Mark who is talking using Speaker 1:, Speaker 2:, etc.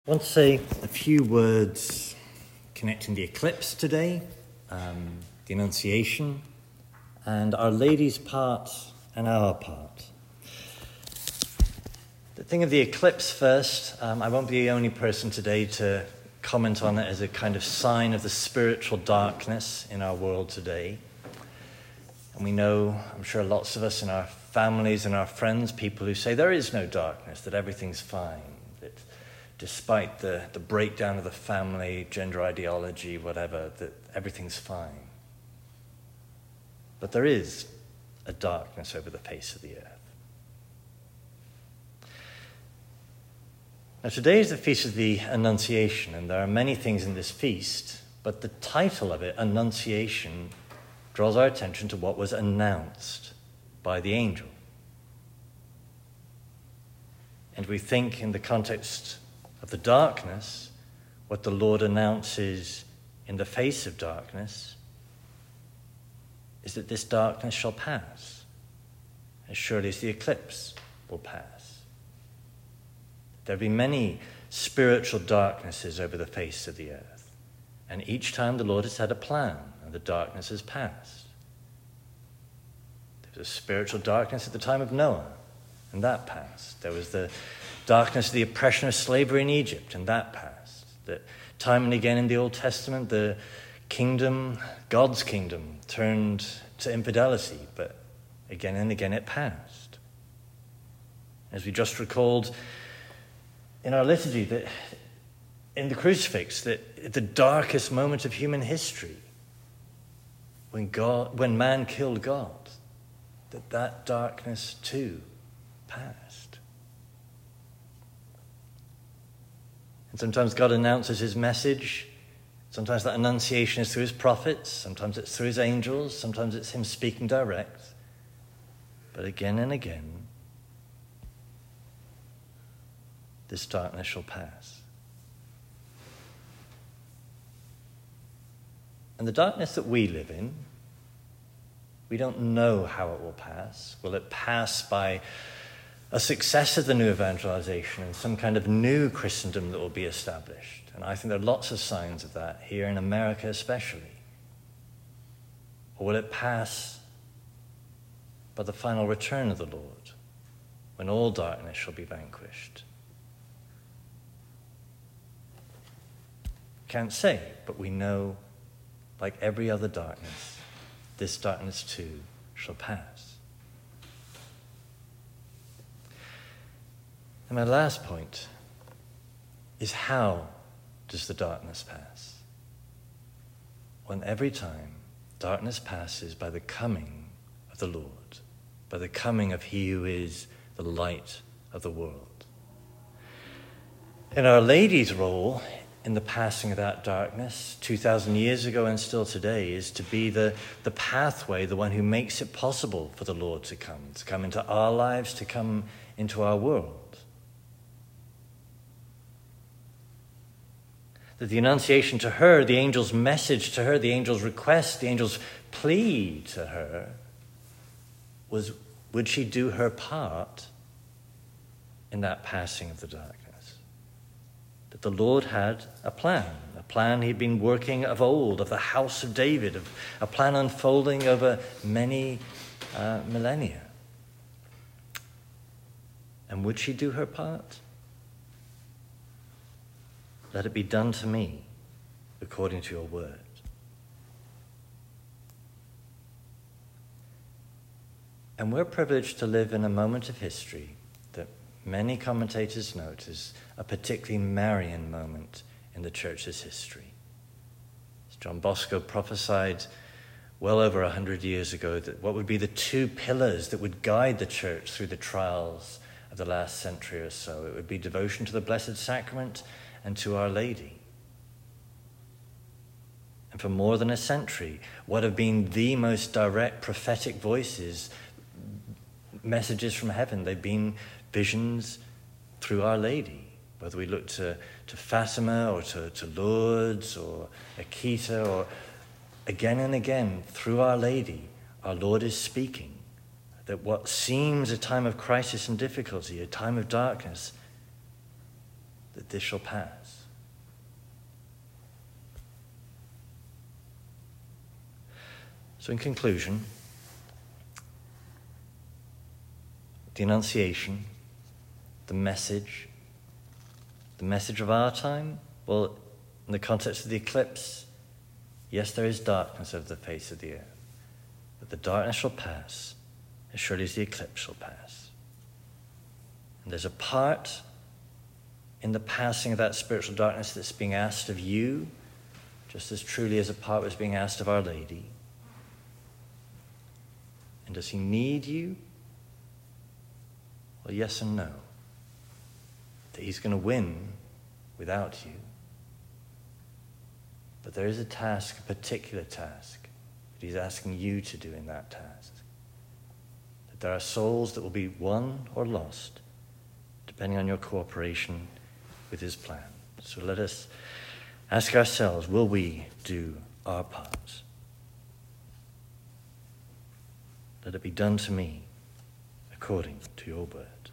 Speaker 1: I want to say a few words connecting the eclipse today, the Annunciation, and Our Lady's part and our part. The thing of the eclipse first, I won't be the only person today to comment on it as a kind of sign of the spiritual darkness in our world today. And we know, I'm sure lots of us in our families and our friends, people who say there is no darkness, that everything's fine, that despite the breakdown of the family, gender ideology, whatever, that everything's fine. But there is a darkness over the face of the earth. Now today is the Feast of the Annunciation, and there are many things in this feast, but the title of it, Annunciation, draws our attention to what was announced by the angel. And we think in the context of the darkness, what the Lord announces in the face of darkness is that this darkness shall pass, as surely as the eclipse will pass. There will be many spiritual darknesses over the face of the earth, and each time the Lord has had a plan, and the darkness has passed. There was a spiritual darkness at the time of Noah, and that passed. There was the darkness of the oppression of slavery in Egypt, and that passed. That time and again in the Old Testament, the kingdom, God's kingdom, turned to infidelity, but again and again it passed. As we just recalled in our liturgy, that in the crucifix, that the darkest moment of human history, when man killed God, that darkness too passed. And sometimes God announces his message. Sometimes that annunciation is through his prophets. Sometimes it's through his angels. Sometimes it's him speaking direct. But again and again, this darkness shall pass. And the darkness that we live in, we don't know how it will pass. Will it pass by a success of the new evangelization and some kind of new Christendom that will be established? And I think there are lots of signs of that here in America especially. Or will it pass by the final return of the Lord, when all darkness shall be vanquished? Can't say, but we know, like every other darkness, this darkness too shall pass. And my last point is, how does the darkness pass? When every time darkness passes by the coming of the Lord, by the coming of he who is the light of the world. In Our Lady's role in the passing of that darkness 2,000 years ago and still today is to be the pathway, the one who makes it possible for the Lord to come into our lives, to come into our world. That the Annunciation to her, the angel's message to her, the angel's request, the angel's plea to her was, would she do her part in that passing of the darkness? That the Lord had a plan he'd been working of old, of the house of David, of a plan unfolding over many millennia. And would she do her part? Let it be done to me according to your word. And we're privileged to live in a moment of history that many commentators note as a particularly Marian moment in the church's history. As John Bosco prophesied well over 100 years ago, that what would be the two pillars that would guide the church through the trials of the last century or so. It would be devotion to the Blessed Sacrament and to Our Lady. And for more than a century, what have been the most direct prophetic voices, messages from heaven, they've been visions through Our Lady. Whether we look to Fatima or to Lourdes or Akita, or again and again through Our Lady, our Lord is speaking. That what seems a time of crisis and difficulty, a time of darkness, that this shall pass. So in conclusion, the Annunciation, the message of our time, well, in the context of the eclipse, yes, there is darkness over the face of the earth, but the darkness shall pass as surely as the eclipse shall pass. And there's a part in the passing of that spiritual darkness that's being asked of you, just as truly as a part was being asked of Our Lady. And does he need you? Well, yes and no. That he's going to win without you. But there is a task, a particular task, that he's asking you to do in that task. That there are souls that will be won or lost, depending on your cooperation with his plan. So let us ask ourselves, will we do our part? Let it be done to me according to your word.